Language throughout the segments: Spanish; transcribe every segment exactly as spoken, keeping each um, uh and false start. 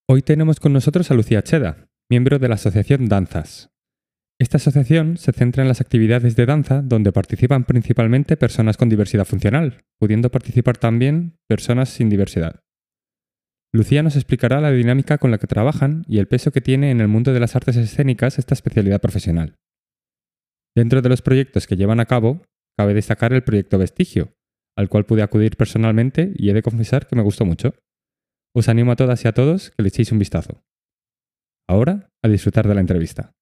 Hoy tenemos con nosotros a Lucía Cheda, miembro de la asociación Danzas. Esta asociación se centra en las actividades de danza donde participan principalmente personas con diversidad funcional, pudiendo participar también personas sin diversidad. Lucía nos explicará la dinámica con la que trabajan y el peso que tiene en el mundo de las artes escénicas esta especialidad profesional. Dentro de los proyectos que llevan a cabo, cabe destacar el proyecto Vestigio, al cual pude acudir personalmente y he de confesar que me gustó mucho. Os animo a todas y a todos que le echéis un vistazo. Ahora, a disfrutar de la entrevista.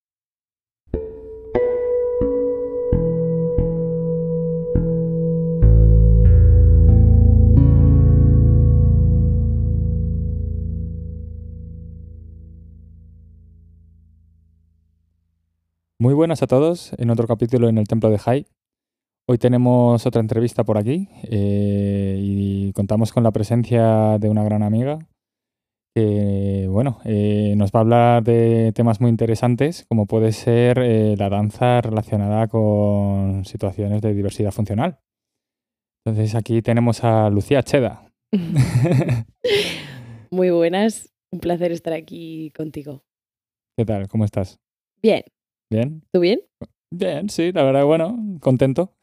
Muy buenas a todos en otro capítulo en el Templo de Jai. Hoy tenemos otra entrevista por aquí eh, y contamos con la presencia de una gran amiga que bueno, eh, nos va a hablar de temas muy interesantes como puede ser eh, la danza relacionada con situaciones de diversidad funcional. Entonces aquí tenemos a Lucía Cheda. Muy buenas, un placer estar aquí contigo. ¿Qué tal? ¿Cómo estás? Bien. ¿Bien? ¿Tú bien? Bien, sí, la verdad, bueno, contento.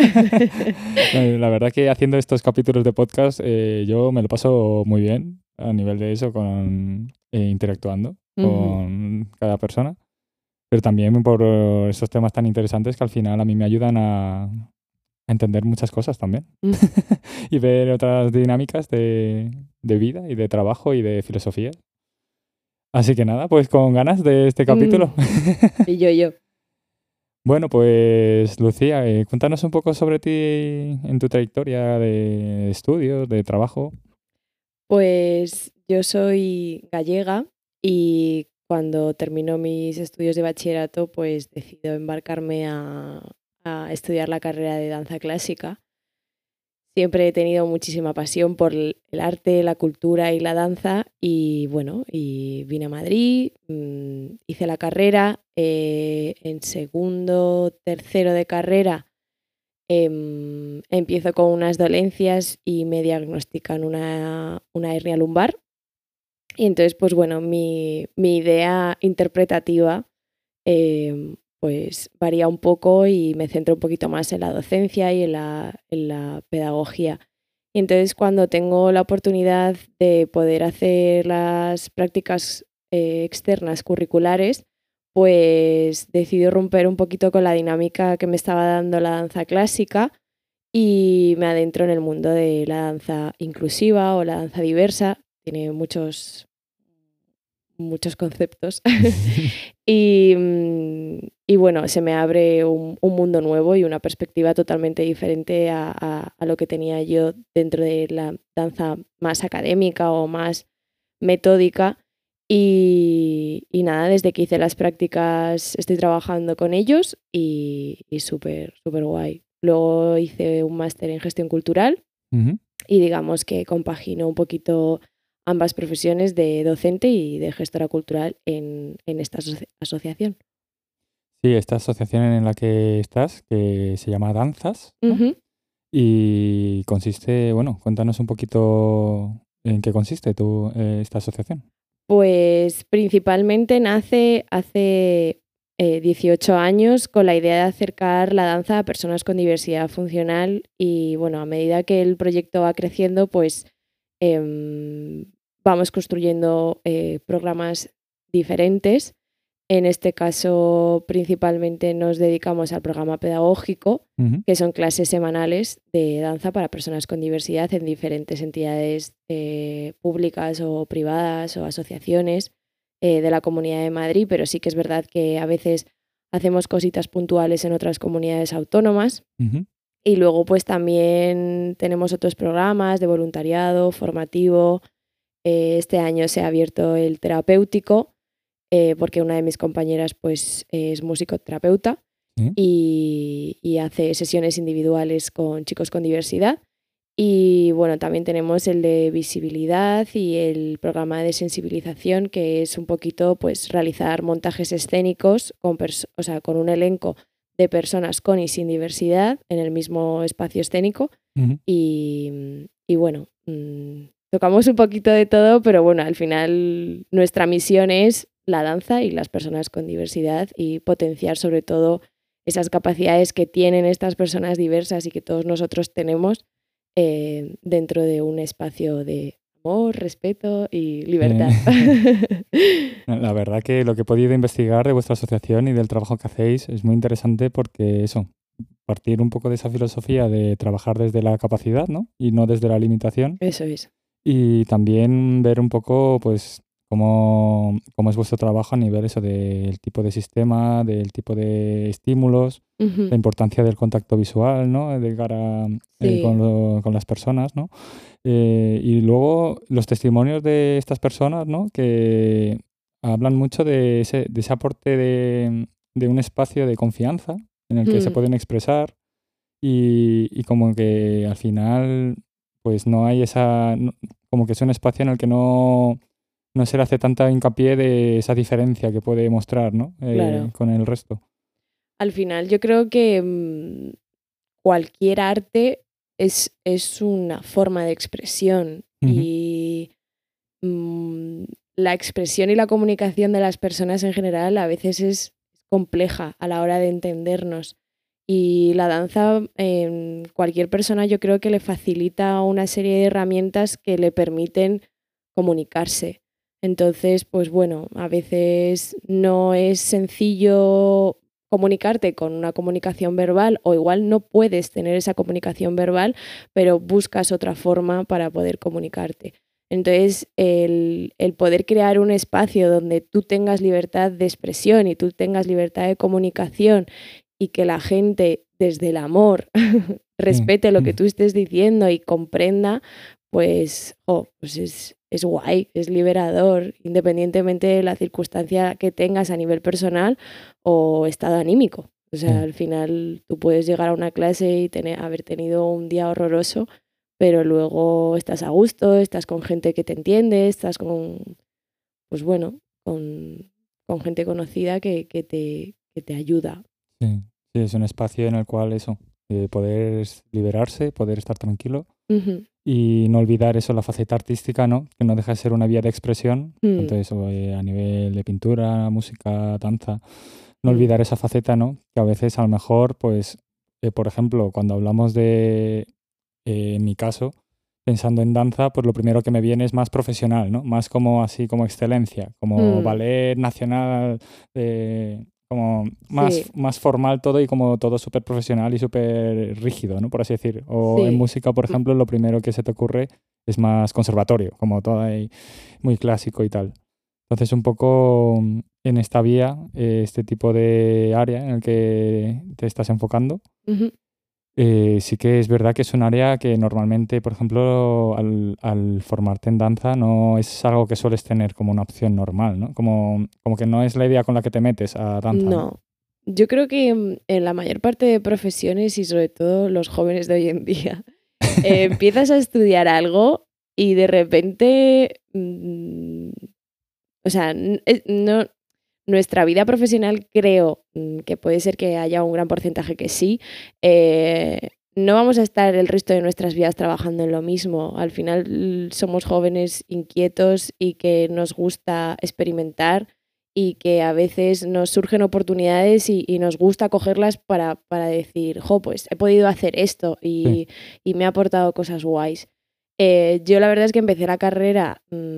La verdad que haciendo estos capítulos de podcast eh, yo me lo paso muy bien a nivel de eso, con eh, interactuando Ujú. con cada persona, pero también por eh, esos temas tan interesantes que al final a mí me ayudan a, a entender muchas cosas también Mm. y ver otras dinámicas de, de vida y de trabajo y de filosofía. Así que nada, pues con ganas de este capítulo. Y yo, yo. Bueno, pues Lucía, eh, cuéntanos un poco sobre ti en tu trayectoria de estudios, de trabajo. Pues yo soy gallega y cuando termino mis estudios de bachillerato, pues decido embarcarme a, a estudiar la carrera de danza clásica. Siempre he tenido muchísima pasión por el el arte, la cultura y la danza y bueno, y vine a Madrid, mm, hice la carrera, eh, en segundo, tercero de carrera em, empiezo con unas dolencias y me diagnostican una, una hernia lumbar. Y entonces, pues bueno, mi, mi idea interpretativa em, pues varía un poco y me centro un poquito más en la docencia y en la, en la pedagogía. Y entonces cuando tengo la oportunidad de poder hacer las prácticas eh, externas curriculares, pues decido romper un poquito con la dinámica que me estaba dando la danza clásica y me adentro en el mundo de la danza inclusiva o la danza diversa. Tiene muchos, muchos conceptos. y, mm, y bueno, se me abre un, un mundo nuevo y una perspectiva totalmente diferente a, a- a lo que tenía yo dentro de la danza más académica o más metódica. Y, y nada, desde que hice las prácticas estoy trabajando con ellos y, y súper, súper guay. Luego hice un máster en gestión cultural Ujú. y digamos que compagino un poquito ambas profesiones de docente y de gestora cultural en, en esta asoci- asociación. Sí, esta asociación en la que estás, que se llama Danzas, ¿no? Ujú. Y consiste, bueno, cuéntanos un poquito en qué consiste tu, eh, esta asociación. Pues principalmente nace hace eh, dieciocho años con la idea de acercar la danza a personas con diversidad funcional y bueno, a medida que el proyecto va creciendo, pues em, vamos construyendo eh, programas diferentes. En este caso, principalmente nos dedicamos al programa pedagógico, Ujú. que son clases semanales de danza para personas con diversidad en diferentes entidades eh, públicas o privadas o asociaciones eh, de la Comunidad de Madrid, pero sí que es verdad que a veces hacemos cositas puntuales en otras comunidades autónomas. Ujú. Y luego pues también tenemos otros programas de voluntariado, formativo. Eh, este año se ha abierto el terapéutico, eh, porque una de mis compañeras pues es musicoterapeuta Sí. y, y hace sesiones individuales con chicos con diversidad. Y bueno, también tenemos el de visibilidad y el programa de sensibilización, que es un poquito pues realizar montajes escénicos con, pers- o sea, con un elenco de personas con y sin diversidad en el mismo espacio escénico. Ujú. Y, y bueno, mm, tocamos un poquito de todo, pero bueno, al final nuestra misión es la danza y las personas con diversidad y potenciar sobre todo esas capacidades que tienen estas personas diversas y que todos nosotros tenemos eh, dentro de un espacio de amor, respeto y libertad. Eh, la verdad que lo que he podido investigar de vuestra asociación y del trabajo que hacéis es muy interesante porque eso, partir un poco de esa filosofía de trabajar desde la capacidad, ¿no? Y no desde la limitación. Eso es. Y también ver un poco, pues, cómo, cómo es vuestro trabajo a nivel eso del tipo de sistema, del tipo de estímulos, Ujú. la importancia del contacto visual, ¿no? De cara eh, Sí. con, lo- con las personas, ¿no? Eh, y luego los testimonios de estas personas, ¿no? Que hablan mucho de ese, de ese aporte de, de un espacio de confianza en el que se Mm. pueden expresar y, y como que al final pues no hay esa, no- como que es un espacio en el que no, no se le hace tanta hincapié de esa diferencia que puede mostrar, ¿no? Eh, Claro. con el resto. Al final yo creo que mm, cualquier arte es, es una forma de expresión Ujú. y mm, la expresión y la comunicación de las personas en general a veces es compleja a la hora de entendernos. Y la danza, en cualquier persona yo creo que le facilita una serie de herramientas que le permiten comunicarse. Entonces, pues bueno, a veces no es sencillo comunicarte con una comunicación verbal o igual no puedes tener esa comunicación verbal, pero buscas otra forma para poder comunicarte. Entonces, el, el poder crear un espacio donde tú tengas libertad de expresión y tú tengas libertad de comunicación y que la gente desde el amor respete lo que Mm. tú estés diciendo y comprenda, pues, oh, pues es, es guay, es liberador, independientemente de la circunstancia que tengas a nivel personal o estado anímico. O sea, Sí. al final tú puedes llegar a una clase y tener, haber tenido un día horroroso, pero luego estás a gusto, estás con gente que te entiende, estás con, pues bueno, con, con gente conocida que, que te, que te ayuda. Sí, sí, es un espacio en el cual eso, eh, poder es- liberarse, poder estar tranquilo Ujú. y no olvidar eso, la faceta artística, ¿no? Que no deja de ser una vía de expresión, Mm, tanto eso eh, a nivel de pintura, música, danza, no mm, olvidar esa faceta, ¿no? Que a veces a lo mejor, pues, eh, por ejemplo, cuando hablamos de, eh, en mi caso, pensando en danza, pues lo primero que me viene es más profesional, ¿no? Más como así, como excelencia, como mm, ballet nacional, eh, como más, sí, más formal todo y como todo súper profesional y súper rígido, ¿no? Por así decir. O en sí. música, por Mm, ejemplo, lo primero que se te ocurre es más conservatorio, como todo ahí muy clásico y tal. Entonces, un poco mm, en esta vía, eh, este tipo de área en el que te estás enfocando, ujú. eh, sí que es verdad que es un área que normalmente, por ejemplo, al, al formarte en danza no es algo que sueles tener como una opción normal, ¿no? Como, como que no es la idea con la que te metes a danza, ¿no? No, yo creo que mm, en la mayor parte de profesiones y sobre todo los jóvenes de hoy en día, eh, empiezas a estudiar algo y de repente, mm, o sea, n- eh, no, nuestra vida profesional creo mm, que puede ser que haya un gran porcentaje que sí. eh, no vamos a estar el resto de nuestras vidas trabajando en lo mismo. Al final l- somos jóvenes inquietos y que nos gusta experimentar y que a veces nos surgen oportunidades y, y nos gusta cogerlas para, para decir, jo, pues he podido hacer esto Sí. y, y me ha aportado cosas guays. Eh, yo la verdad es que empecé la carrera,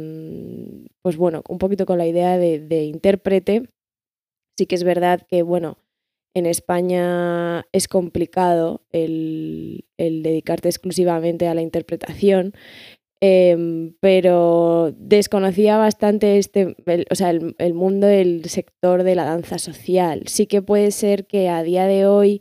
mm, pues bueno, un poquito con la idea de, de intérprete. Sí que es verdad que, bueno, en España es complicado el, el dedicarte exclusivamente a la interpretación, em, pero desconocía bastante este, el- o sea, el, el mundo del sector de la danza social. Sí que puede ser que a día de hoy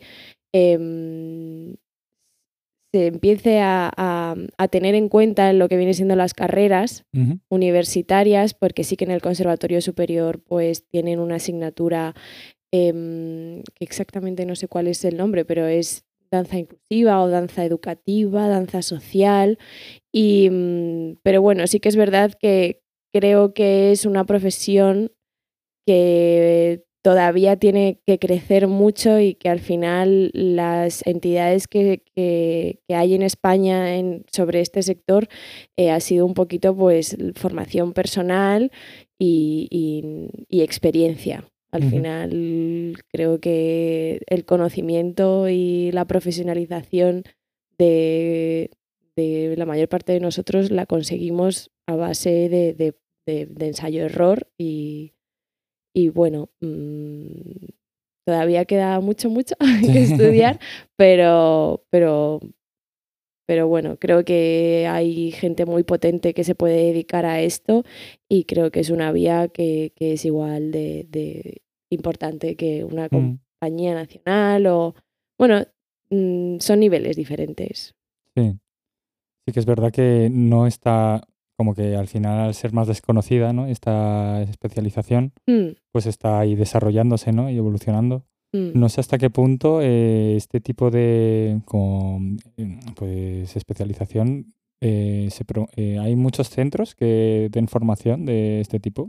em, se empiece a, a- a tener en cuenta en lo que vienen siendo las carreras Ujú. universitarias, porque sí que en el Conservatorio Superior pues tienen una asignatura em, que exactamente no sé cuál es el nombre, pero es danza inclusiva o danza educativa, danza social. Y, mm, pero bueno, sí que es verdad que creo que es una profesión que todavía tiene que crecer mucho y que al final las entidades que, que, que hay en España en, sobre este sector eh, ha sido un poquito pues formación personal y, y, y experiencia. Al Ujú. final creo que el conocimiento y la profesionalización de, de la mayor parte de nosotros la conseguimos a base de, de, de, de ensayo-error y, y bueno, mmm, todavía queda mucho, mucho que estudiar, pero, pero, pero bueno, creo que hay gente muy potente que se puede dedicar a esto y creo que es una vía que, que es igual de, de importante que una Mm, compañía nacional o, bueno, mm, son niveles diferentes. sí. Sí que es verdad que no está, como que al final al ser más desconocida, ¿no? Esta especialización, Mm, pues está ahí desarrollándose, ¿no? Y evolucionando. mm. No sé hasta qué punto eh, este tipo de con, eh, pues, especialización, eh, se pro- eh, hay muchos centros que den formación de este tipo.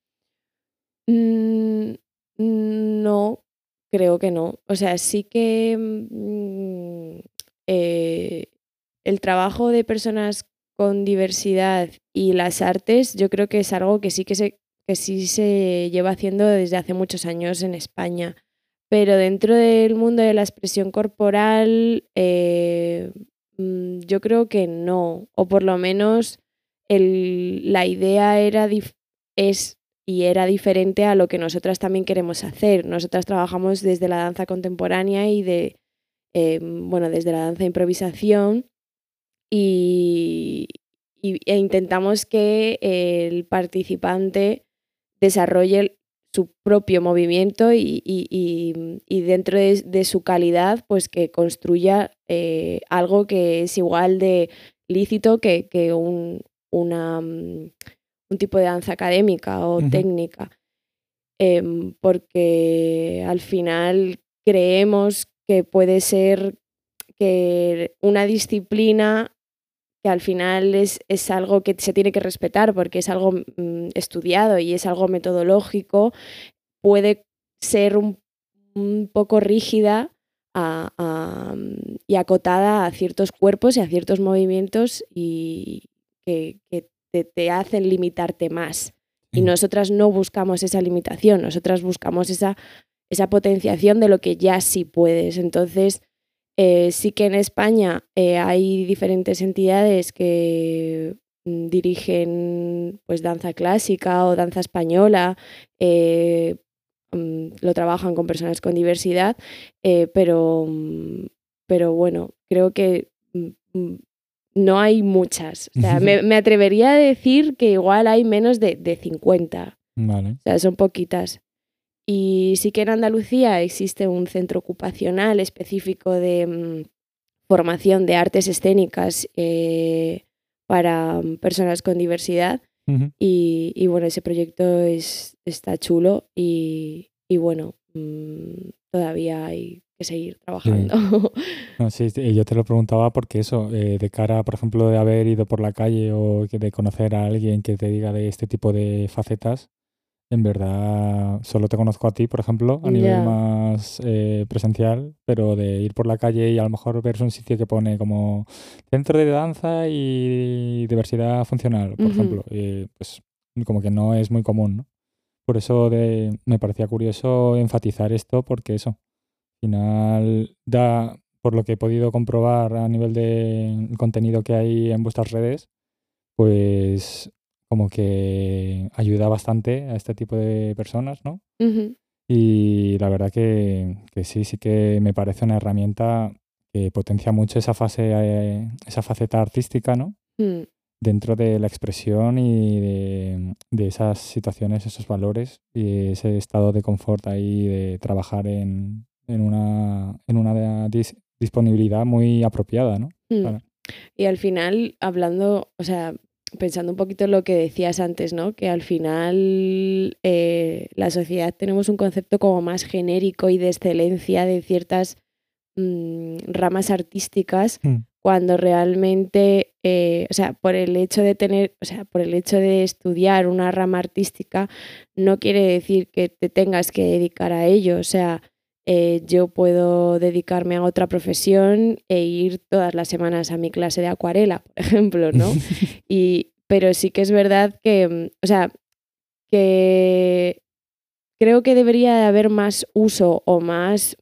Mm, no, creo que no. O sea, sí que mm, eh, el trabajo de personas con diversidad y las artes, yo creo que es algo que sí que se, que sí se lleva haciendo desde hace muchos años en España. Pero dentro del mundo de la expresión corporal, eh, mm, yo creo que no. O por lo menos el- la idea era dif- es y era diferente a lo que nosotras también queremos hacer. Nosotras trabajamos desde la danza contemporánea y de, eh, bueno, desde la danza de improvisación y, y- e intentamos que el participante desarrolle su propio movimiento y, y- y- y dentro de, de su calidad, pues que construya eh, algo que es igual de lícito que, que un, una, mm, un tipo de danza académica o Ujú. técnica. Em, porque al final creemos que puede ser que una disciplina que al final es, es algo que se tiene que respetar porque es algo mm, estudiado y es algo metodológico, puede ser un, un poco rígida a- a, mm, y acotada a ciertos cuerpos y a ciertos movimientos y que, que te, te hacen limitarte más. Y Sí. nosotras no buscamos esa limitación, nosotras buscamos esa, esa potenciación de lo que ya sí puedes. Entonces, eh, sí que en España eh, hay diferentes entidades que mm, dirigen pues danza clásica o danza española, eh, mm, lo trabajan con personas con diversidad, eh, pero, mm, pero bueno, creo que mm, mm, no hay muchas. O sea, me, me atrevería a decir que igual hay menos de, de cincuenta, Vale. o sea, son poquitas. Y sí que en Andalucía existe un centro ocupacional específico de mm, formación de artes escénicas eh, para mm, personas con diversidad. Ujú. Y, y bueno, ese proyecto es, está chulo y, y bueno, mm, todavía hay que seguir Sí. trabajando. No, sí, sí, yo te lo preguntaba porque eso, eh, de cara, por ejemplo, de haber ido por la calle o que de conocer a alguien que te diga de este tipo de facetas, en verdad solo te conozco a ti, por ejemplo, a nivel Ya. más eh, presencial, pero de ir por la calle y a lo mejor ver un sitio que pone como Centro de Danza y Diversidad Funcional, por Ujú. ejemplo, eh, pues como que no es muy común, ¿no? Por eso de, me parecía curioso enfatizar esto porque eso, al final da, por lo que he podido comprobar a nivel de contenido que hay en vuestras redes, pues como que ayuda bastante a este tipo de personas, ¿no? Ujú. Y la verdad que, que sí, sí que me parece una herramienta que potencia mucho esa fase, eh, esa faceta artística, ¿no? Mm. Dentro de la expresión y de, de esas situaciones, esos valores y ese estado de confort ahí de trabajar en, en una, en una dis- disponibilidad muy apropiada, ¿no? Mm. Para- Y al final, hablando, o sea, pensando un poquito en lo que decías antes, ¿no? Que al final eh, la sociedad tenemos un concepto como más genérico y de excelencia de ciertas mm, ramas artísticas, Mm. cuando realmente, eh, o sea, por el hecho de tener, o sea, por el hecho de estudiar una rama artística, no quiere decir que te tengas que dedicar a ello. O sea, eh, yo puedo dedicarme a otra profesión e ir todas las semanas a mi clase de acuarela, por ejemplo, ¿no? Y, pero sí que es verdad que, o sea, que creo que debería de haber más uso o más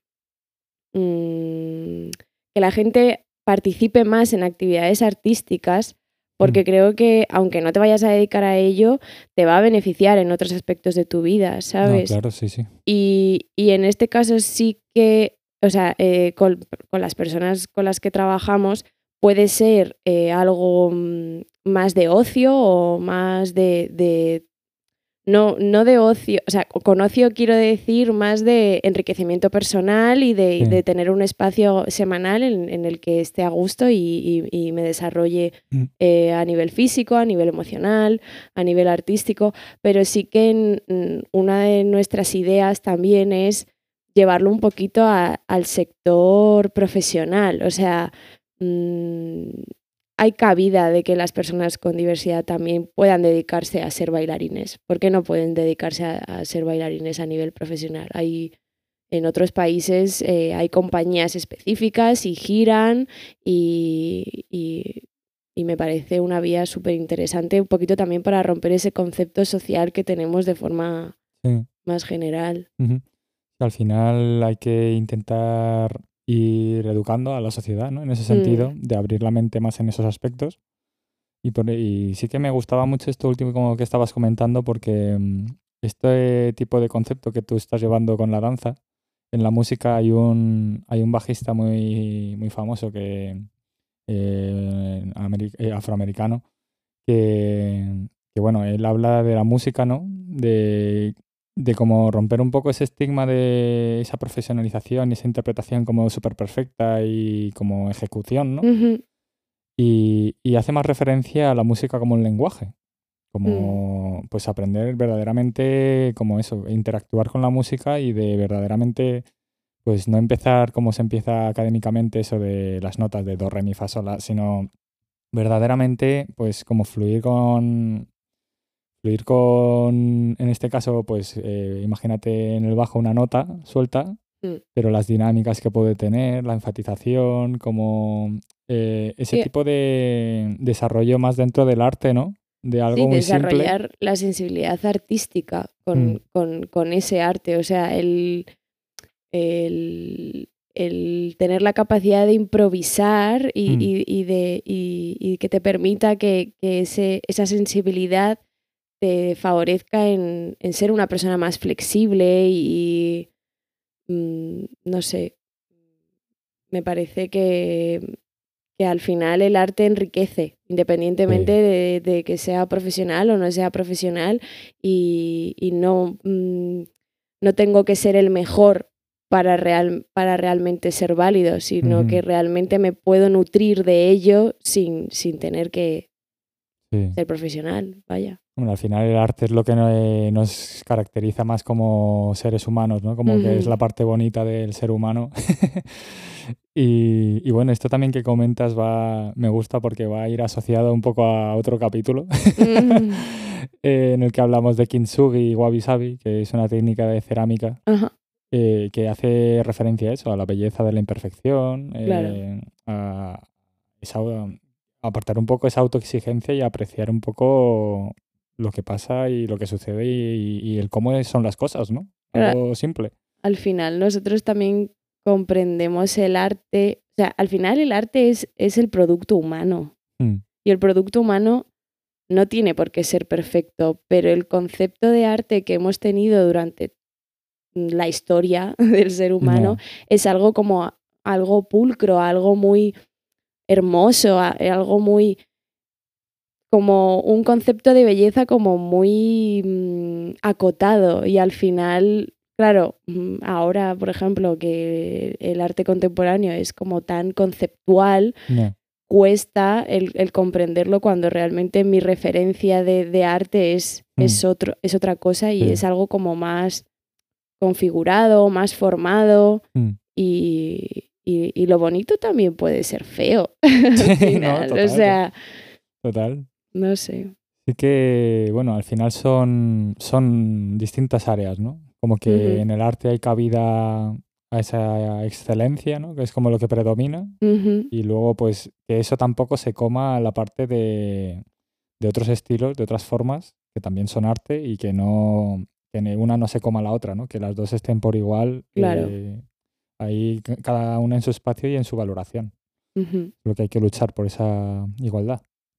mmm, que la gente participe más en actividades artísticas, porque Mm. creo que aunque no te vayas a dedicar a ello, te va a beneficiar en otros aspectos de tu vida, No, ¿sabes? claro, sí, sí. Y, y en este caso sí que, o sea, eh, con, con las personas con las que trabajamos puede ser eh, algo mm, más de ocio o más de, de no, no de ocio, o sea, con ocio quiero decir más de enriquecimiento personal y de, Sí. de tener un espacio semanal en, en el que esté a gusto y, y- y me desarrolle Mm. eh, a nivel físico, a nivel emocional, a nivel artístico, pero sí que en- en una de nuestras ideas también es llevarlo un poquito a- al sector profesional, o sea, mm, hay cabida de que las personas con diversidad también puedan dedicarse a ser bailarines. ¿Por qué no pueden dedicarse a, a ser bailarines a nivel profesional? Hay, en otros países eh, hay compañías específicas y giran y, y- y me parece una vía súper interesante, un poquito también para romper ese concepto social que tenemos de forma Sí. más general. Ujú. Al final hay que intentar ir educando a la sociedad, ¿no? En ese sentido, Mm, de abrir la mente más en esos aspectos. Y, por- y sí que me gustaba mucho esto último como que estabas comentando, porque mm, este tipo de concepto que tú estás llevando con la danza, en la música hay un, hay un bajista muy, muy famoso que, eh, ameri- eh, afroamericano, que, que, bueno, él habla de la música, ¿no? De, de cómo romper un poco ese estigma de esa profesionalización y esa interpretación como súper perfecta y como ejecución, ¿no? ujú, Y, y hace más referencia a la música como un lenguaje, mm. como pues aprender verdaderamente como eso, interactuar con la música y de verdaderamente pues no empezar como se empieza académicamente eso de las notas de do, re, mi, fa, sol, la, sino verdaderamente pues como fluir con fluir con en este caso pues eh, imagínate en el bajo una nota suelta, Mm. pero las dinámicas que puede tener, la enfatización, como eh, ese Que- tipo de desarrollo más dentro del arte, ¿no? De algo Sí, muy simple. desarrollar la sensibilidad artística Mm, con, con- con ese arte, o sea, el, el, el tener la capacidad de improvisar y, mm, y- y de, y- y que te permita que, que ese, esa sensibilidad te favorezca en, en ser una persona más flexible y, mm, no sé, me parece que, que al final el arte enriquece, independientemente sí, de, de que sea profesional o no sea profesional, y, y no, mm, no tengo que ser el mejor para, real, para realmente ser válido, sino que ujú, realmente me puedo nutrir de ello sin, sin tener que sí. ser profesional, vaya. Bueno, al final el arte es lo que no- eh, nos caracteriza más como seres humanos, ¿no? Como que es Ujú. la parte bonita del ser humano. Y, y bueno, esto también que comentas va, me gusta porque va a ir asociado un poco a otro capítulo Mm, eh, en el que hablamos de kintsugi y wabi sabi, que es una técnica de cerámica ajá, eh, que hace referencia a eso, a la belleza de la imperfección, claro. eh, a, esa, a apartar un poco esa autoexigencia y apreciar un poco lo que pasa y lo que sucede y, y el cómo son las cosas, ¿no? Pero Algo simple. al final nosotros también comprendemos el arte, o sea, al final el arte es, es el producto humano. Mm, Y el producto humano no tiene por qué ser perfecto, pero el concepto de arte que hemos tenido durante la historia del ser humano ya, es algo como a- algo pulcro, algo muy hermoso, a- algo muy como un concepto de belleza como muy mm, acotado, y al final, claro, mm, ahora, por ejemplo, que el arte contemporáneo es como tan conceptual, ya, cuesta el, el comprenderlo cuando realmente mi referencia de, de arte es, mm, es, otro, es otra cosa y es sí, algo como más configurado, más formado, mm, y, y, y lo bonito también puede ser feo. Sí, al no, final, total, o sea, total. no sé. Sí que, bueno, al final son, son distintas áreas, ¿no? Como que Ujú, en el arte hay cabida a esa excelencia, ¿no? Que es como lo que predomina. ujú, Y luego, pues, que eso tampoco se coma la parte de, de otros estilos, de otras formas, que también son arte y que no, que ni una no se coma la otra, ¿no? Que las dos estén por igual, claro. eh, ahí ca- cada una en su espacio y en su valoración. Ujú, Lo que hay que luchar por esa igualdad.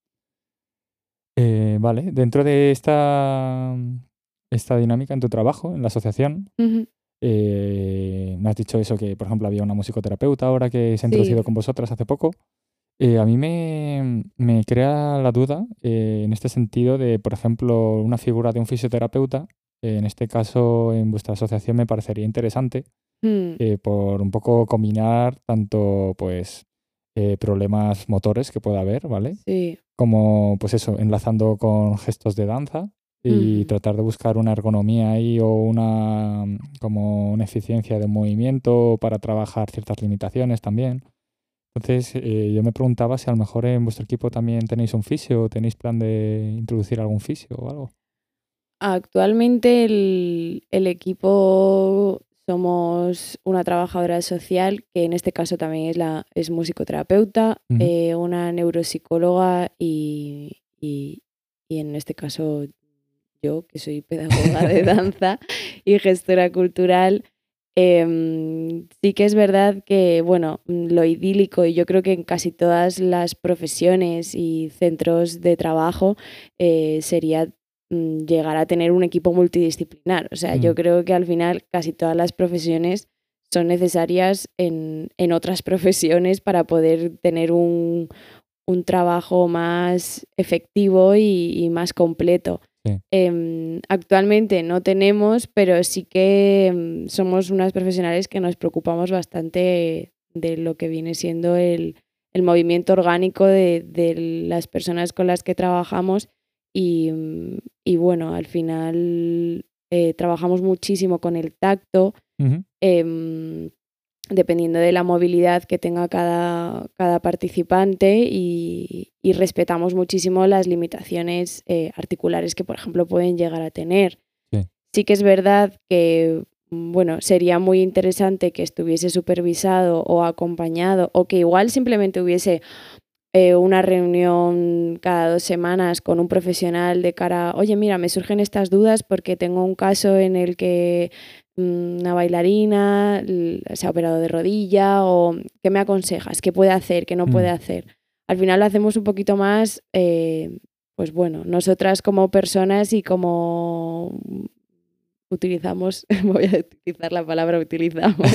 Eh, vale, dentro de esta, esta dinámica en tu trabajo, en la asociación, ujú. eh, me has dicho eso, que por ejemplo había una musicoterapeuta ahora que se ha Sí. introducido con vosotras hace poco. Eh, a mí me, me crea la duda eh, en este sentido de, por ejemplo, una figura de un fisioterapeuta. Eh, en este caso, en vuestra asociación me parecería interesante Mm, eh, por un poco combinar tanto pues eh, problemas motores que pueda haber, ¿vale? sí. Como pues eso, enlazando con gestos de danza y Ujú. tratar de buscar una ergonomía ahí o una como una eficiencia de movimiento para trabajar ciertas limitaciones también. Entonces, eh, yo me preguntaba si a lo mejor en vuestro equipo también tenéis un fisio o tenéis plan de introducir algún fisio o algo. Actualmente el, el equipo somos una trabajadora social, que en este caso también es, la, es musicoterapeuta, Ujú. eh, una neuropsicóloga y, y, y en este caso yo, que soy pedagoga de danza y gestora cultural. Em, sí que es verdad que, bueno, mm, lo idílico, y yo creo que en casi todas las profesiones y centros de trabajo eh, sería mm, llegar a tener un equipo multidisciplinar. O sea, yo Mm, creo que al final casi todas las profesiones son necesarias en, en otras profesiones para poder tener un, un trabajo más efectivo y, y más completo. sí. Em, actualmente no tenemos, pero sí que em, somos unas profesionales que nos preocupamos bastante de lo que viene siendo el, el movimiento orgánico de, de las personas con las que trabajamos y, mm, y bueno, al final eh, trabajamos muchísimo con el tacto. Ujú. em, Dependiendo de la movilidad que tenga cada, cada participante y, y respetamos muchísimo las limitaciones eh, articulares que, por ejemplo, pueden llegar a tener. Sí. Sí que es verdad que, mm, bueno, sería muy interesante que estuviese supervisado o acompañado o que igual simplemente hubiese eh, una reunión cada dos semanas con un profesional de cara, oye, mira, me surgen estas dudas porque tengo un caso en el que mm, una bailarina l- se ha operado de rodilla o ¿qué me aconsejas? ¿Qué puede hacer? ¿Qué no puede Mm. hacer? Al final lo hacemos un poquito más, eh, pues bueno, nosotras como personas y como utilizamos, voy a utilizar la palabra utilizamos,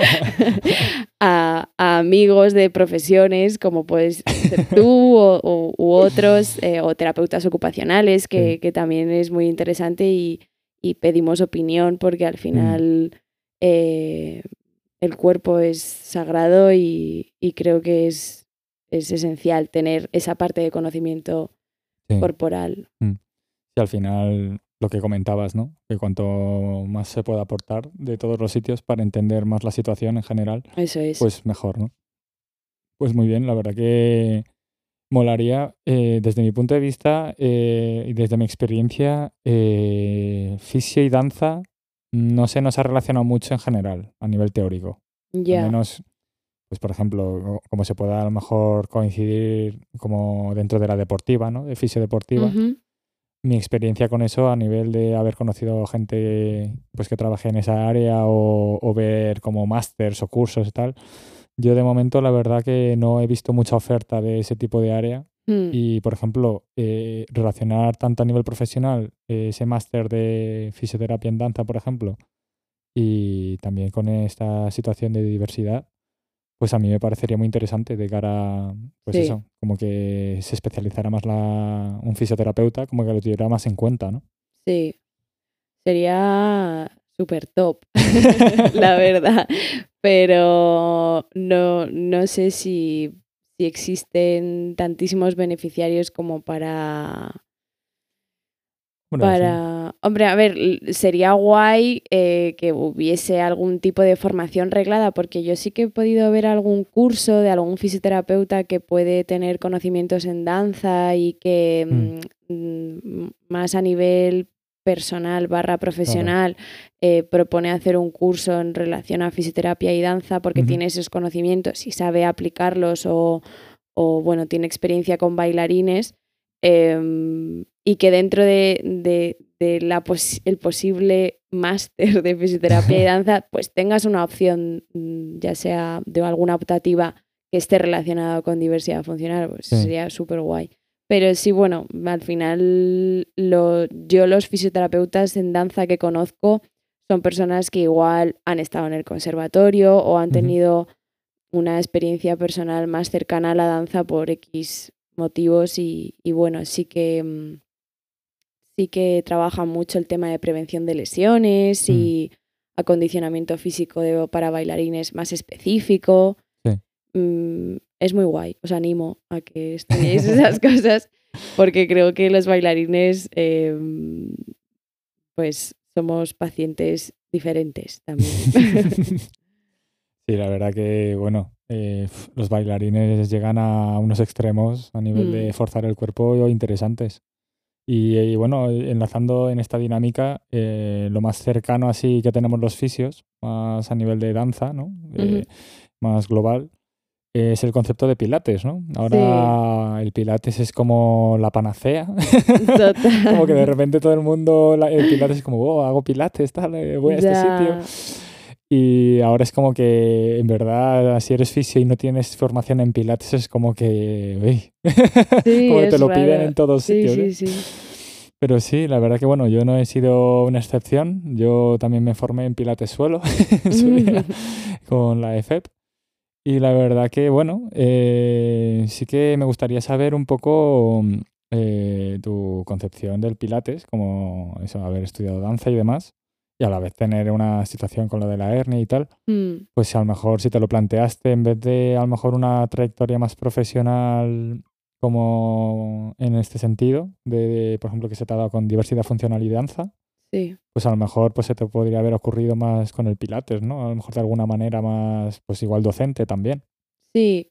a, a amigos de profesiones como puedes ser tú o, o- u otros, eh, o terapeutas ocupacionales, Sí. que, que también es muy interesante y, y pedimos opinión porque al Mm, final eh, el cuerpo es sagrado y, y creo que es, es esencial tener esa parte de conocimiento sí. corporal. Mm. Y al final, lo que comentabas, ¿no? Que cuanto más se pueda aportar de todos los sitios para entender más la situación en general, Eso es. pues mejor, ¿no? Pues muy bien, la verdad que molaría, eh, desde mi punto de vista eh, y desde mi experiencia, eh, fisio y danza no se nos ha relacionado mucho en general, a nivel teórico. Al Ya. menos, pues por ejemplo, co- como se pueda a lo mejor coincidir como dentro de la deportiva, ¿no? De fisio deportiva. Ujú. Mi experiencia con eso a nivel de haber conocido gente pues que trabaje en esa área o, o ver como másters o cursos y tal. Yo de momento la verdad que no he visto mucha oferta de ese tipo de área Mm. y, por ejemplo, eh, relacionar tanto a nivel profesional eh, ese máster de fisioterapia en danza, por ejemplo, y también con esta situación de diversidad, pues a mí me parecería muy interesante de cara, a, pues Sí. eso, como que se especializara más la, un fisioterapeuta, como que lo tuviera más en cuenta, ¿no? Sí, sería súper top, la verdad. Pero no, no sé si, si existen tantísimos beneficiarios como para, Bueno, sí. Para, hombre, a ver, l- sería guay eh, que hubiese algún tipo de formación reglada, porque yo sí que he podido ver algún curso de algún fisioterapeuta que puede tener conocimientos en danza y que Mm, mm, mm, más a nivel personal barra claro. profesional eh, propone hacer un curso en relación a fisioterapia y danza porque Ujú. tiene esos conocimientos y sabe aplicarlos o, o bueno, tiene experiencia con bailarines. Em, y que dentro de, de- de la pos- el posible máster de fisioterapia y danza, pues tengas una opción, mm, ya sea de alguna optativa que esté relacionada con diversidad funcional, pues Sí. sería súper guay. Pero sí, bueno, al final lo- yo los fisioterapeutas en danza que conozco son personas que igual han estado en el conservatorio o han Ujú. tenido una experiencia personal más cercana a la danza por X motivos y, y bueno, sí que, mm, sí que trabajan mucho el tema de prevención de lesiones Mm, y acondicionamiento físico de- para bailarines más específico. sí. Mm, es muy guay, os animo a que estudiéis esas cosas porque creo que los bailarines em, pues somos pacientes diferentes también. Sí, la verdad que, bueno, eh, f- los bailarines llegan a unos extremos a nivel de Mm, forzar el cuerpo interesantes. Y, y, bueno, eh, enlazando en esta dinámica, eh, lo más cercano así que tenemos los fisios, más a nivel de danza, ¿no? Eh, ujú. más global, es el concepto de pilates, ¿no? Sí, Ahora el pilates es como la panacea. Como que de total. repente todo el mundo, la- el pilates es como, oh, hago pilates, tal, eh, voy a este sitio. Ya. Y ahora es como que, en verdad, si eres fisio y no tienes formación en pilates, es como que, uy, Sí, como que te es lo piden raro. en todos Sí, sitios, ¿eh? sí, sí. Pero sí, la verdad que bueno, yo no he sido una excepción. Yo también me formé en pilates suelo en su día con la E F E P. Y la verdad que bueno, eh, sí que me gustaría saber un poco mm, eh, tu concepción del pilates, como eso, haber estudiado danza y demás, y a la vez tener una situación con lo de la hernia y tal. Mm, Pues a lo mejor si te lo planteaste en vez de a lo mejor una trayectoria más profesional como en este sentido, de, de, por ejemplo, que se te ha dado con diversidad funcional y danza, sí. pues a lo mejor pues se te podría haber ocurrido más con el Pilates, ¿no? A lo mejor de alguna manera más, pues igual docente también. Sí,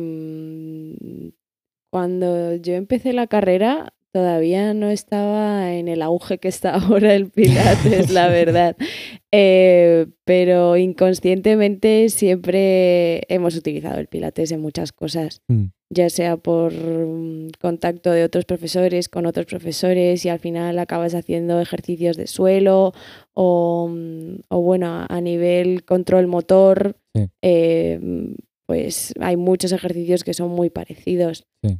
em, cuando yo empecé la carrera todavía no estaba en el auge que está ahora el Pilates, la Sí. verdad. Eh, pero inconscientemente siempre hemos utilizado el Pilates en muchas cosas, Mm, ya sea por mm, contacto de otros profesores con otros profesores y al final acabas haciendo ejercicios de suelo o, mm, o bueno, a, a nivel control motor, sí, eh, pues hay muchos ejercicios que son muy parecidos. sí.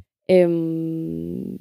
Em,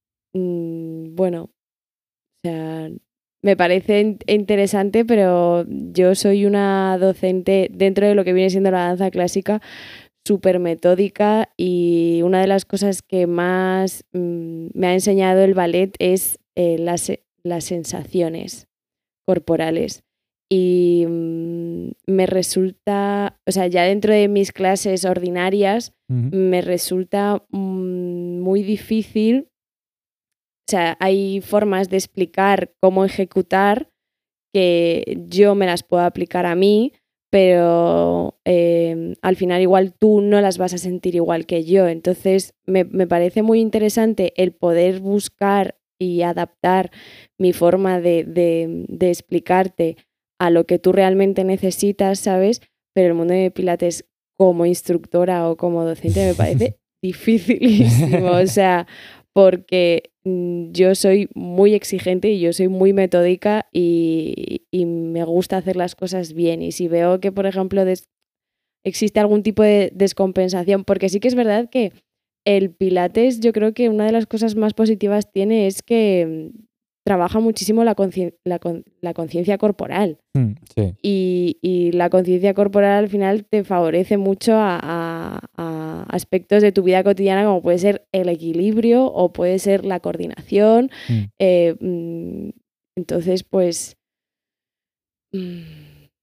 mm, bueno, o sea, me parece in- interesante, pero yo soy una docente dentro de lo que viene siendo la danza clásica, súper metódica y una de las cosas que más mm, me ha enseñado el ballet es eh, las, las sensaciones corporales. Y mm, me resulta, o sea, ya dentro de mis clases ordinarias, Ujú. me resulta mm, muy difícil. O sea, hay formas de explicar cómo ejecutar que yo me las puedo aplicar a mí, pero eh, al final igual tú no las vas a sentir igual que yo. Entonces me, me parece muy interesante el poder buscar y adaptar mi forma de, de, de explicarte a lo que tú realmente necesitas, ¿sabes? Pero el mundo de Pilates como instructora o como docente me parece dificilísimo. O sea, porque mm, yo soy muy exigente y yo soy muy metódica y, y me gusta hacer las cosas bien. Y si veo que, por ejemplo, des- existe algún tipo de descompensación, porque sí que es verdad que el Pilates, yo creo que una de las cosas más positivas tiene es que mm, trabaja muchísimo la concien- la con- la conciencia corporal. Mm, sí. Y, y la conciencia corporal al final te favorece mucho a, a- a aspectos de tu vida cotidiana como puede ser el equilibrio o puede ser la coordinación. Mm. eh, mm, entonces, pues mm,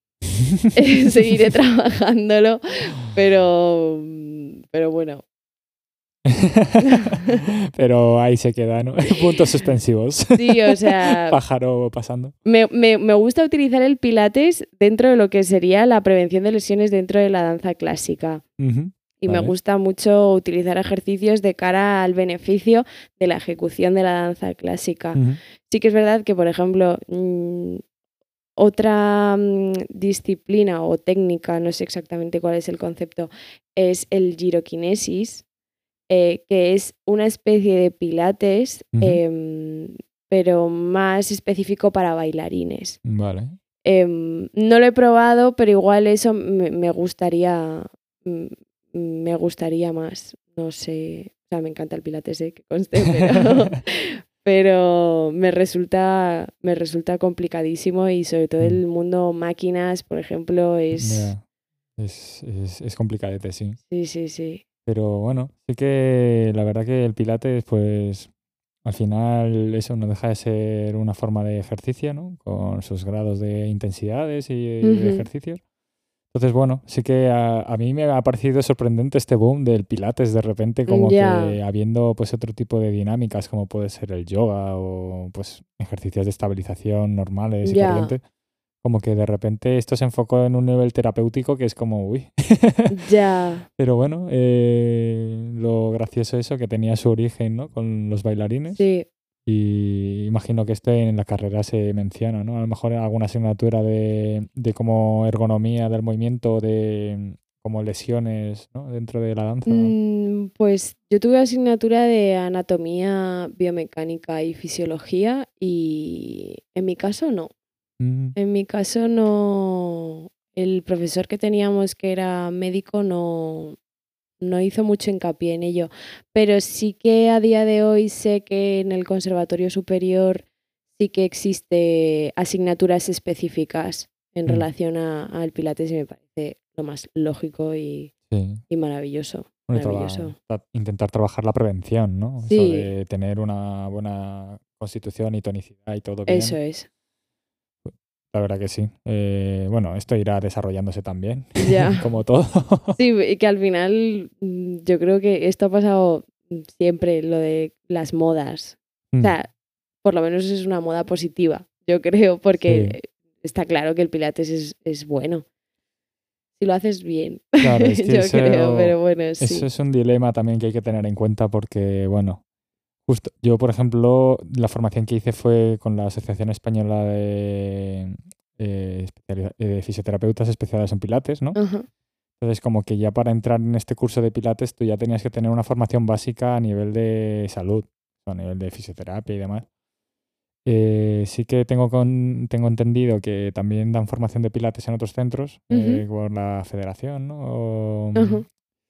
seguiré trabajándolo, pero, mm, pero bueno, Pero ahí se queda, ¿no? Puntos suspensivos. Sí, o sea, Pájaro pasando. me, me, me gusta utilizar el pilates dentro de lo que sería la prevención de lesiones dentro de la danza clásica. Ujú. Y Vale. me gusta mucho utilizar ejercicios de cara al beneficio de la ejecución de la danza clásica. Ujú. Sí que es verdad que, por ejemplo, mmm, otra mmm, disciplina o técnica, no sé exactamente cuál es el concepto, es el giroquinesis, eh, que es una especie de pilates, Ujú. eh, pero más específico para bailarines. Vale. Eh, no lo he probado, pero igual eso me, me gustaría... mm, me gustaría más, no sé, o sea, me encanta el pilates, ¿eh? Que conste, pero, pero me resulta, me resulta complicadísimo y sobre todo Mm. el mundo máquinas, por ejemplo, es... Ya. Es, es, es complicadete, sí. Sí, sí, sí. Pero bueno, sí que la verdad que el pilates, pues al final eso no deja de ser una forma de ejercicio, ¿no? Con sus grados de intensidades y de Ujú. ejercicios. Entonces, bueno, sí que a, a mí me ha parecido sorprendente este boom del pilates de repente, como Ya, que habiendo pues otro tipo de dinámicas como puede ser el yoga o pues ejercicios de estabilización normales y ya, corrientes, como que de repente esto se enfocó en un nivel terapéutico que es como, uy. ya. Pero bueno, eh, lo gracioso eso que tenía su origen, ¿no? Con los bailarines. Sí. Y imagino que esto en la carrera se menciona, ¿no? A lo mejor en alguna asignatura de, de como ergonomía del movimiento, de como lesiones, ¿no? Dentro de la danza. Mm, pues yo tuve asignatura de anatomía, biomecánica y fisiología y en mi caso no. Mm, En mi caso no. El profesor que teníamos que era médico no, no hizo mucho hincapié en ello, pero sí que a día de hoy sé que en el Conservatorio Superior sí que existe asignaturas específicas en mm, relación a- al Pilates y me parece lo más lógico y, sí. y maravilloso. Bueno, y traba- Maravilloso. tra- intentar trabajar la prevención, ¿no? Eso Sí, de tener una buena constitución y tonicidad y todo eso bien. es. La verdad que sí. Eh, bueno, esto irá desarrollándose también, Ya. como todo. Sí, y que al final mm, yo creo que esto ha pasado mm, siempre, lo de las modas. O Mm, sea, por lo menos es una moda positiva, yo creo, sí, porque está claro que el pilates es, es bueno. Si lo haces bien, claro, es que yo creo, eso, pero bueno, eso sí. es un dilema también que hay que tener en cuenta porque, bueno, justo yo, por ejemplo, la formación que hice fue con la Asociación Española de, eh, especiali- eh, de Fisioterapeutas Especializados en Pilates, ¿no? Ajá. Entonces, como que ya para entrar en este curso de Pilates, tú ya tenías que tener una formación básica a nivel de salud, a nivel de fisioterapia y demás. Eh, sí que tengo, con, tengo entendido que también dan formación de Pilates en otros centros, Ujú, eh, por la federación, ¿no? O, ajá.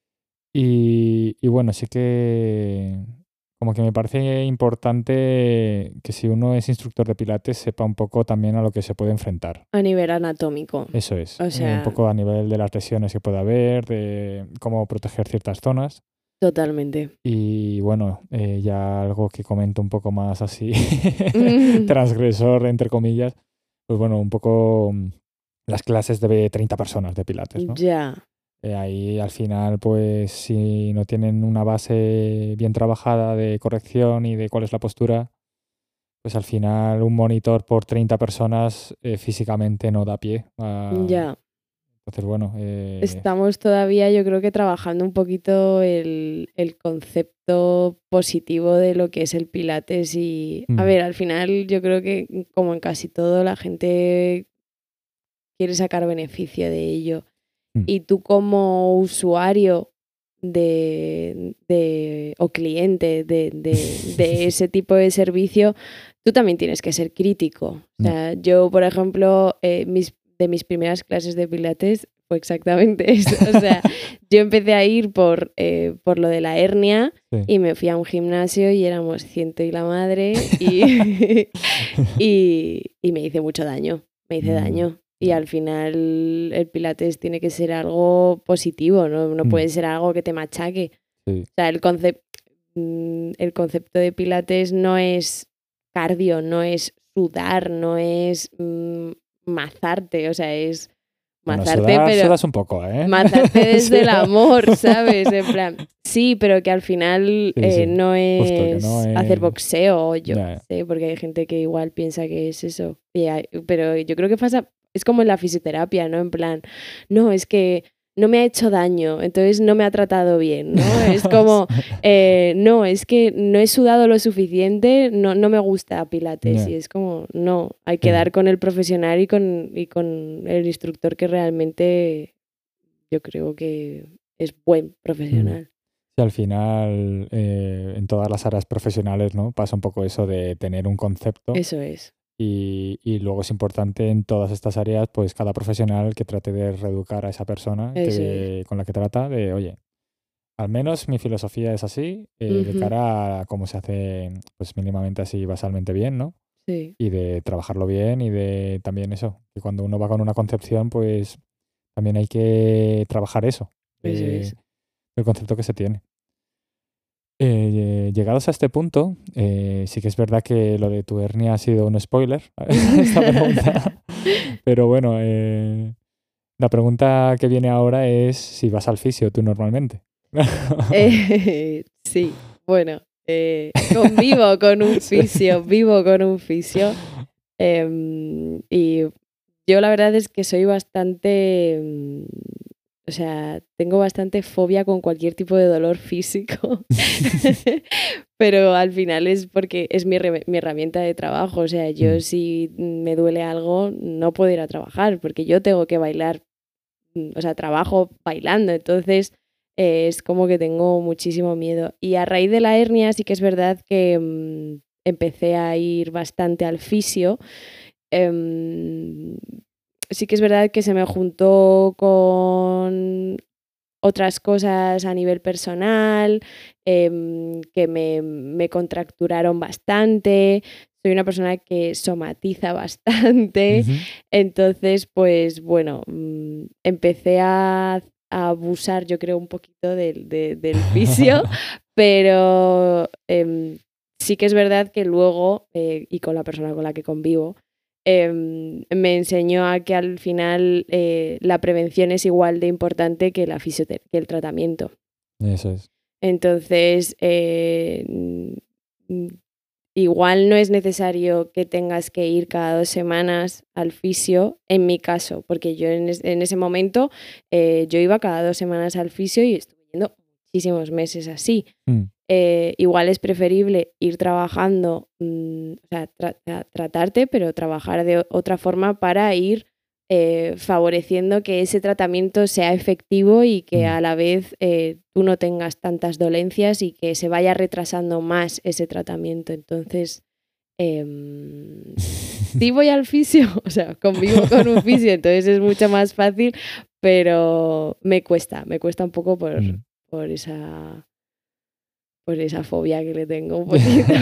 y, y bueno, sí que como que me parece importante que si uno es instructor de Pilates sepa un poco también a lo que se puede enfrentar. A nivel anatómico. Eso es, O eh, un sea, poco a nivel de las lesiones que puede haber, de cómo proteger ciertas zonas. totalmente. Y bueno, eh, ya algo que comento un poco más así, Mm, transgresor, entre comillas, pues bueno, un poco mm, las clases de treinta personas de Pilates, ¿no? ya. Eh, ahí al final, pues si no tienen una base bien trabajada de corrección y de cuál es la postura, pues al final un monitor por treinta personas eh, físicamente no da pie. a- Ya. Entonces, bueno, eh, Estamos todavía, yo creo que trabajando un poquito el, el concepto positivo de lo que es el Pilates y, a mm, ver, al final yo creo que como en casi todo la gente quiere sacar beneficio de ello. mm, Y tú como usuario de, de- o cliente de, de- de ese tipo de servicio, tú también tienes que ser crítico. O ya, sea, yo, por ejemplo, eh, mis, de mis primeras clases de Pilates fue exactamente eso. O sea, yo empecé a ir por, eh, por lo de la hernia sí. y me fui a un gimnasio y éramos ciento y la madre y, y, y me hice mucho daño, me hice Mm, daño. Y ya, al final el pilates tiene que ser algo positivo, no, no mm, puede ser algo que te machaque. sí, O sea, el concepto, el concepto de pilates no es cardio, no es sudar, no es mm, mazarte, o sea, es Bueno, mazarte, sudar, pero sudas un poco, ¿eh? mazarte desde Sí. el amor, ¿sabes? En plan, sí, pero que al final Sí, eh, sí, no justo, que es no hacer es... boxeo o yo Ya, qué sé, porque hay gente que igual piensa que es eso. Y hay- pero yo creo que pasa, es como en la fisioterapia, ¿no? En plan, no, es que no me ha hecho daño, entonces no me ha tratado bien, ¿no? Es como, eh, no, es que no he sudado lo suficiente, no, no me gusta Pilates. Ya, Y es como, no, hay que sí. dar con el profesional y con, y con el instructor que realmente yo creo que es buen Mm. profesional. Sí, al final, eh, en todas las áreas profesionales, ¿no? Pasa un poco eso de tener un concepto Eso es. y, y luego es importante en todas estas áreas, pues cada profesional que trate de reeducar a esa persona Eso es. que, con la que trata, de, oye, al menos mi filosofía es así, eh, de Ujú, cara a cómo se hace, pues mínimamente así basalmente bien, ¿no? sí, Y de trabajarlo bien y de también eso, que cuando uno va con una concepción, pues también hay que trabajar eso, eso eh, es. el concepto que se tiene. Eh, llegados a este punto, eh, sí que es verdad que lo de tu hernia ha sido un spoiler, esta pregunta, pero bueno, eh, la pregunta que viene ahora es si vas al fisio tú normalmente. Eh, sí, bueno, eh, convivo con un Sí. fisio, vivo con un fisio. em, y yo la verdad es que soy bastante, mm, o sea, tengo bastante fobia con cualquier tipo de dolor físico, pero al final es porque es mi, re- mi herramienta de trabajo. O sea, yo Mm, si me duele algo no puedo ir a trabajar porque yo tengo que bailar, mm, o sea, trabajo bailando, entonces eh, es como que tengo muchísimo miedo. Y a raíz de la hernia sí que es verdad que mm, empecé a ir bastante al fisio. Em, sí que es verdad que se me juntó con otras cosas a nivel personal, em, que me, me contracturaron bastante. Soy una persona que somatiza bastante. ujú. Entonces, pues bueno, mm, empecé a, a abusar, yo creo, un poquito del, de- del fisio, pero em, sí que es verdad que luego, eh, y con la persona con la que convivo, em, me enseñó a que al final eh, la prevención es igual de importante que, la fisiote- que el tratamiento. Eso es. Entonces, eh, mm, igual no es necesario que tengas que ir cada dos semanas al fisio, en mi caso, porque yo en, es- en ese momento eh, yo iba cada dos semanas al fisio y estuve yendo muchísimos meses así. Mm, Eh, igual es preferible ir trabajando, mm, o sea, tra- tra- tratarte, pero trabajar de o- otra forma para ir eh, favoreciendo que ese tratamiento sea efectivo y que mm. a la vez eh, tú no tengas tantas dolencias y que se vaya retrasando más ese tratamiento. Entonces, em, sí voy al fisio, o sea, convivo con un fisio, entonces es mucho más fácil, pero me cuesta, me cuesta un poco por, Mm. por esa por esa fobia que le tengo un poquito.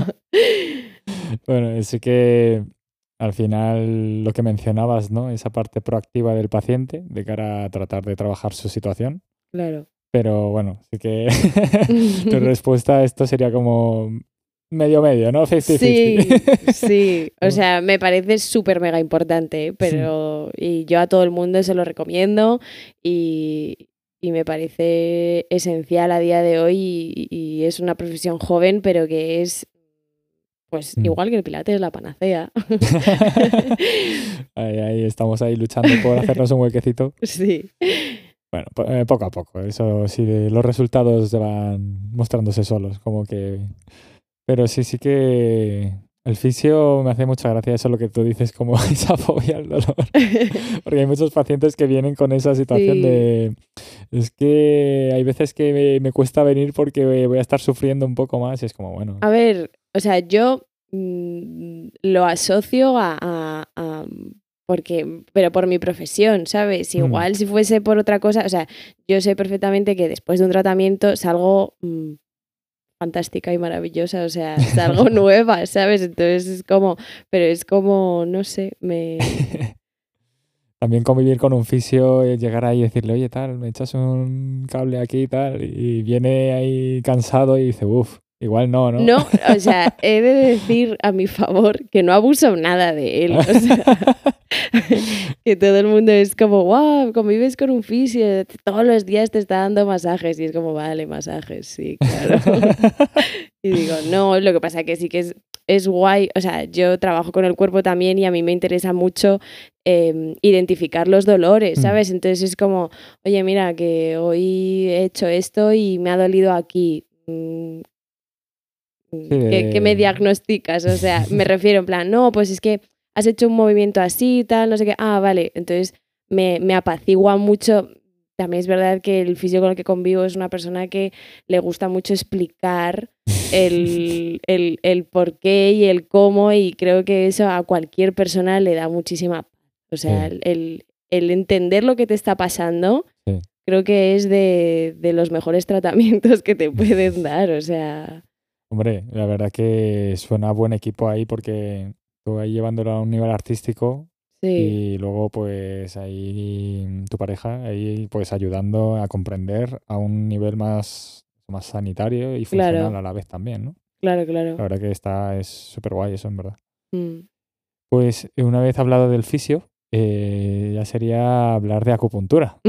Bueno, sí que al final lo que mencionabas, ¿no? Esa parte proactiva del paciente de cara a tratar de trabajar su situación. Claro. Pero bueno, sí que tu respuesta a esto sería como medio medio, ¿no? cincuenta Sí, cincuenta. sí. O sea, me parece súper mega importante, ¿eh? Pero y yo a todo el mundo se lo recomiendo y, y me parece esencial a día de hoy y, y es una profesión joven, pero que es, pues, Mm. igual que el pilates, la panacea. Ahí, ahí estamos ahí luchando por hacernos un huequecito. Sí. Bueno, po- eh, poco a poco. Eso sí, los resultados van mostrándose solos, como que... Pero sí, sí que el fisio me hace mucha gracia eso lo que tú dices, como esa fobia al dolor. Porque hay muchos pacientes que vienen con esa situación Sí. de... Es que hay veces que me, me cuesta venir porque voy a estar sufriendo un poco más y es como, bueno... A ver, o sea, yo mm, lo asocio a, a- a- porque, pero por mi profesión, ¿sabes? Mm. Igual si fuese por otra cosa, o sea, yo sé perfectamente que después de un tratamiento salgo mm, fantástica y maravillosa, o sea, salgo nueva, ¿sabes? Entonces es como, pero es como, no sé, me... También convivir con un fisio, eh, llegar ahí y decirle, oye, tal, me echas un cable aquí y tal, y viene ahí cansado y dice, uff, igual no, ¿no? No, o sea, he de decir a mi favor que no abuso nada de él, o sea, Que todo el mundo es como, wow, convives con un fisio, todos los días te está dando masajes. Y es como, vale, masajes, sí, claro. Y digo, no, lo que pasa que sí que es, es guay. O sea, yo trabajo con el cuerpo también y a mí me interesa mucho eh, identificar los dolores, Mm. ¿sabes? Entonces es como, oye, mira, que hoy he hecho esto y me ha dolido aquí. Mm, Sí, ¿Qué, qué me de- diagnosticas? O sea, me refiero en plan, no, pues es que has hecho un movimiento así, tal, no sé qué. Ah, vale. Entonces me, me apacigua mucho. También es verdad que el fisio con el que convivo es una persona que le gusta mucho explicar el, el, el por qué y el cómo, y creo que eso a cualquier persona le da muchísima paz. O sea, Sí. el, el- el entender lo que te está pasando, Sí. creo que es de, de los mejores tratamientos que te pueden dar. O sea, Hombre, la verdad que suena buen equipo ahí porque tú ahí llevándolo a un nivel artístico sí, y luego pues ahí tu pareja ahí pues ayudando a comprender a un nivel más, más sanitario y funcional claro, a la vez también, ¿no? claro, La claro. verdad que está, es súper guay eso, en verdad. Mm. Pues una vez hablado del fisio, eh, ya sería hablar de acupuntura.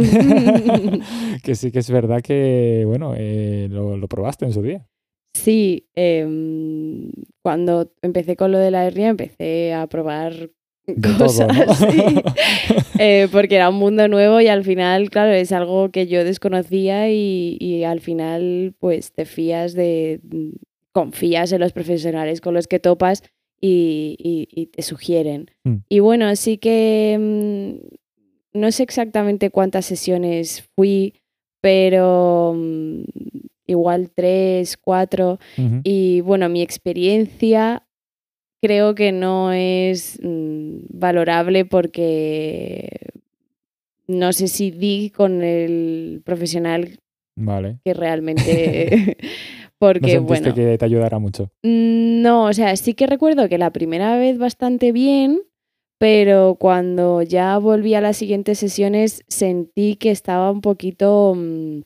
Que sí que es verdad que, bueno, eh, lo, lo probaste en su día. Sí, em, cuando empecé con lo de la hernia empecé a probar De todo, ¿no? cosas, sí, eh, porque era un mundo nuevo y al final, claro, es algo que yo desconocía y, y al final pues te fías de, confías en los profesionales con los que topas y, y- y te sugieren. Mm. Y bueno, sí que mm, no sé exactamente cuántas sesiones fui, pero mm, igual tres, cuatro. Ujú. Y bueno, mi experiencia creo que no es mm, valorable porque no sé si di con el profesional Vale. que realmente... ¿No Porque sentiste bueno, que te ayudara mucho? mm, no, o sea, sí que recuerdo que la primera vez bastante bien, pero cuando ya volví a las siguientes sesiones sentí que estaba un poquito mm,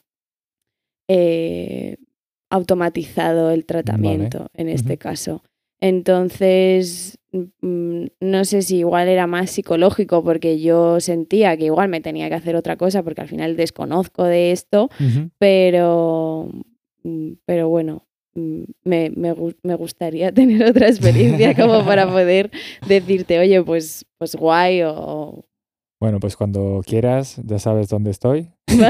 eh, automatizado el Vale. tratamiento en este Ujú. caso. Entonces, mm, no sé si igual era más psicológico porque yo sentía que igual me tenía que hacer otra cosa porque al final desconozco de esto, Ujú. pero, mm, pero bueno, mm, me, me gu- me gustaría tener otra experiencia como para poder decirte, oye, pues, pues guay o... Bueno, pues cuando quieras, ya sabes dónde estoy.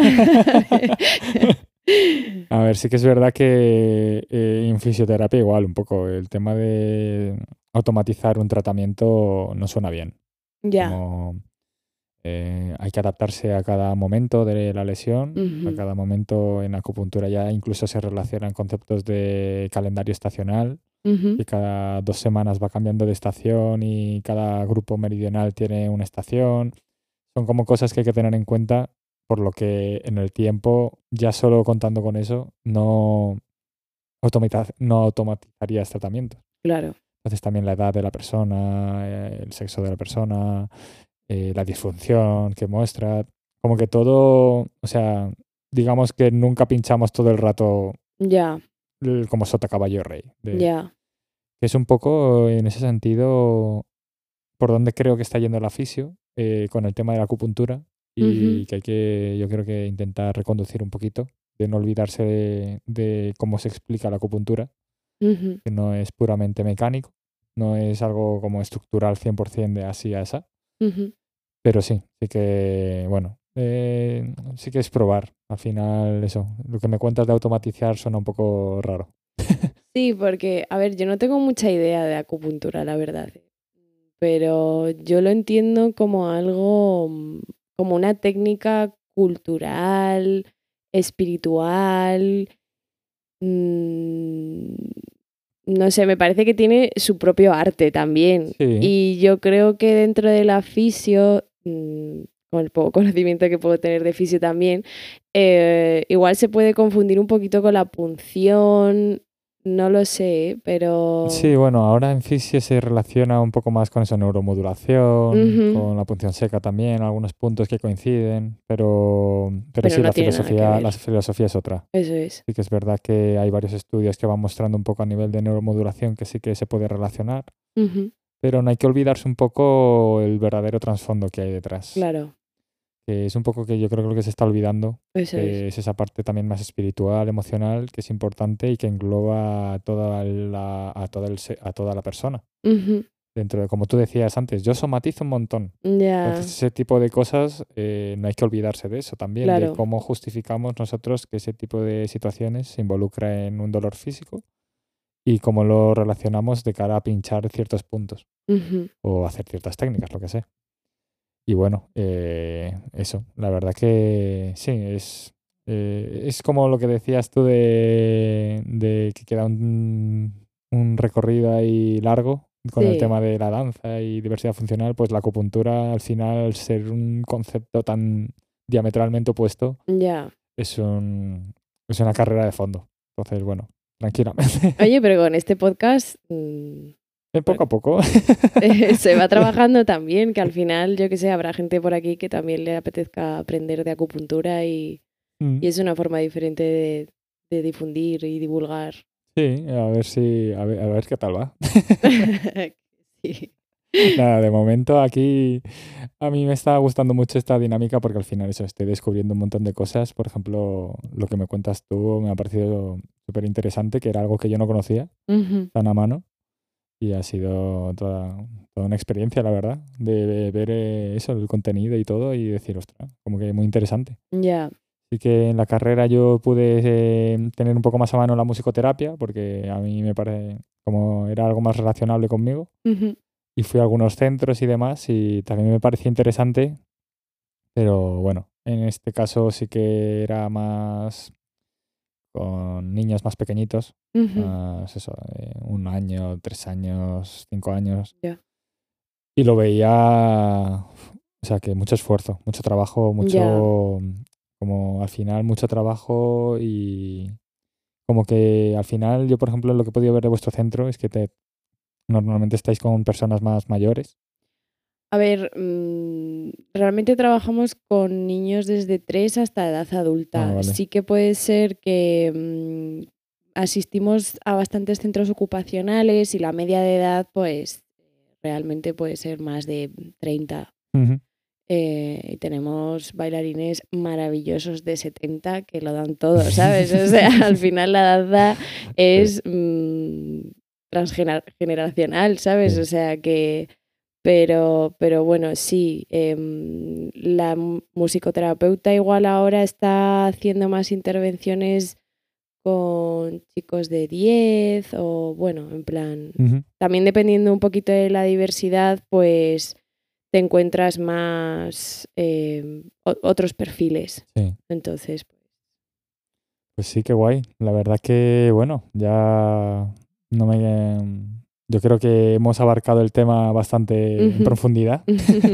A ver, sí que es verdad que eh, en fisioterapia igual un poco el tema de automatizar un tratamiento no suena bien. Ya. Como eh, hay que adaptarse a cada momento de la lesión, a Ujú, cada momento en acupuntura ya incluso se relacionan conceptos de calendario estacional, ujú, que cada dos semanas va cambiando de estación y cada grupo meridional tiene una estación. Son como cosas que hay que tener en cuenta, por lo que en el tiempo, ya solo contando con eso, no, automatiza- no automatizarías tratamientos. claro. Entonces también la edad de la persona, eh, el sexo de la persona, eh, la disfunción que muestra, como que todo, o sea, digamos que nunca pinchamos todo el rato Ya, el- como sota caballo rey. De, ya. que es un poco en ese sentido por donde creo que está yendo la fisio eh, con el tema de la acupuntura Ujú, y que hay que, yo creo que intentar reconducir un poquito, de no olvidarse de, de cómo se explica la acupuntura, ujú, que no es puramente mecánico, no es algo como estructural cien por ciento de así a esa, ujú. pero sí, sí que, bueno, eh, sí que es probar. Al final, eso, lo que me cuentas de automatizar suena un poco raro. Sí, porque, a ver, yo no tengo mucha idea de acupuntura, la verdad, pero yo lo entiendo como algo, mm, como una técnica cultural, espiritual, mm, no sé, me parece que tiene su propio arte también. Sí, Y yo creo que dentro de la fisio, mm, con el poco conocimiento que puedo tener de fisio también, eh, igual se puede confundir un poquito con la punción, no lo sé, sí, pero... bueno, ahora en fisio se relaciona un poco más con esa neuromodulación, Ujú, con la punción seca también, algunos puntos que coinciden, pero, pero pero sí, no la tiene nada que filosofía, la ver, filosofía es otra. eso es. Sí que es verdad que hay varios estudios que van mostrando un poco a nivel de neuromodulación que sí que se puede relacionar, Ujú, pero no hay que olvidarse un poco el verdadero trasfondo que hay detrás. Claro, Que es un poco que yo creo que lo que se está olvidando, eso es. que es esa parte también más espiritual, emocional, que es importante y que engloba a toda la, a toda el se- a toda la persona. Ujú, Dentro de, como tú decías antes, yo somatizo un montón. Ya, Entonces, ese tipo de cosas, eh, no hay que olvidarse de eso también, de claro. cómo justificamos nosotros que ese tipo de situaciones se involucra en un dolor físico y cómo lo relacionamos de cara a pinchar ciertos puntos Ujú, o hacer ciertas técnicas, lo que sea. Y bueno, eh, eso, la verdad que sí, es, eh, es como lo que decías tú de, de que queda un, un recorrido ahí largo con el Sí, tema de la danza y diversidad funcional, pues la acupuntura al final, al ser un concepto tan diametralmente opuesto, ya. es un, es una carrera de fondo. Entonces, bueno, tranquilamente. Oye, pero con este podcast mm, Eh, Poco a poco. se va trabajando también, que al final, yo que sé, habrá gente por aquí que también le apetezca aprender de acupuntura y, Mm, y es una forma diferente de, de difundir y divulgar. Sí, a ver si, a ver, a ver qué tal va. Sí. Nada, de momento aquí a mí me está gustando mucho esta dinámica porque al final eso, estoy descubriendo un montón de cosas. Por ejemplo, lo que me cuentas tú me ha parecido súper interesante, que era algo que yo no conocía Ujú, tan a mano y ha sido toda, toda una experiencia, la verdad, de ver eh, eso, el contenido y todo y decir, ostras, como que muy interesante. Ya. Así que en la carrera yo pude eh, tener un poco más a mano la musicoterapia porque a mí me parece como era algo más relacionable conmigo Ujú, y fui a algunos centros y demás y también me parecía interesante, pero bueno, en este caso sí que era más con niños más pequeñitos, ujú, más eso, de un año, tres años, cinco años, Ya. y lo veía, o sea, que mucho esfuerzo, mucho trabajo, Ya. mucho, como al final mucho trabajo y como que al final yo, por ejemplo, lo que he podido ver de vuestro centro es que te, normalmente estáis con personas más mayores. A ver, mm, realmente trabajamos con niños desde tres hasta edad Ah, adulta. vale. Sí que puede ser que mm, asistimos a bastantes centros ocupacionales y la media de edad, pues realmente puede ser más de treinta. Ujú. Eh, y tenemos bailarines maravillosos de setenta que lo dan todo, ¿sabes? O sea, al final la danza Sí, es mm, transgeneracional, ¿sabes? O sí, sea que, pero, pero bueno, sí, em, la mu- musicoterapeuta igual ahora está haciendo más intervenciones con chicos de diez o bueno, en plan, ujú, también dependiendo un poquito de la diversidad, pues te encuentras más eh, o- otros perfiles. sí. Entonces, Pues sí, qué guay. La verdad que, bueno, ya no me... Yo creo que hemos abarcado el tema bastante en ujú. profundidad.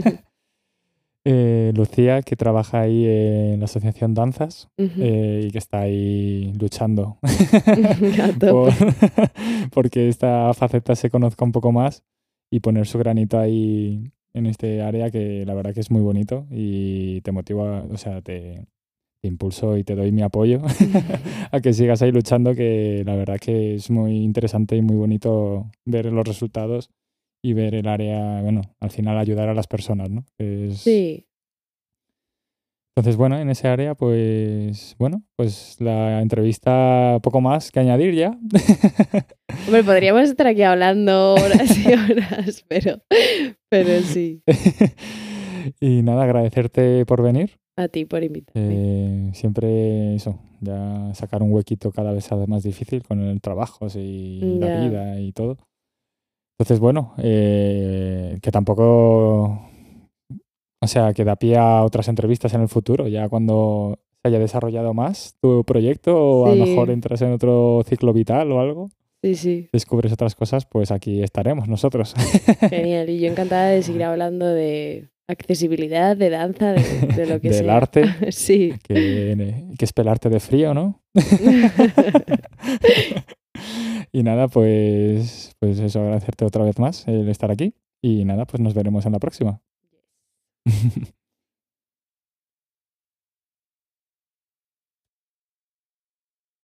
Eh, Lucía, que trabaja ahí en la Asociación Danzas Ujú. eh, y que está ahí luchando A por, tope. porque esta faceta se conozca un poco más y poner su granito ahí en este área que la verdad que es muy bonito y te motiva, o sea, te, te impulso y te doy mi apoyo a que sigas ahí luchando, que la verdad que es muy interesante y muy bonito ver los resultados y ver el área, bueno, al final ayudar a las personas, ¿no? Es... Sí. Entonces, bueno, en ese área, pues, bueno, pues la entrevista poco más que añadir ya. Hombre, podríamos estar aquí hablando horas y horas, pero, pero sí. Y nada, agradecerte por venir. A ti por invitarme. Eh, siempre eso, ya sacar un huequito cada vez es más difícil con el trabajo y la Ya. vida y todo. Entonces, bueno, eh, que tampoco, o sea, que da pie a otras entrevistas en el futuro, ya cuando se haya desarrollado más tu proyecto o a lo mejor Sí, entras en otro ciclo vital o algo, sí, sí. descubres otras cosas, pues aquí estaremos nosotros. Genial. Y yo encantada de seguir hablando de accesibilidad, de danza, de, de lo que Del sea. arte, Sí. que, que es pelarte de frío, ¿no? Y nada, pues, pues eso, agradecerte otra vez más el estar aquí. Y nada, pues nos veremos en la próxima.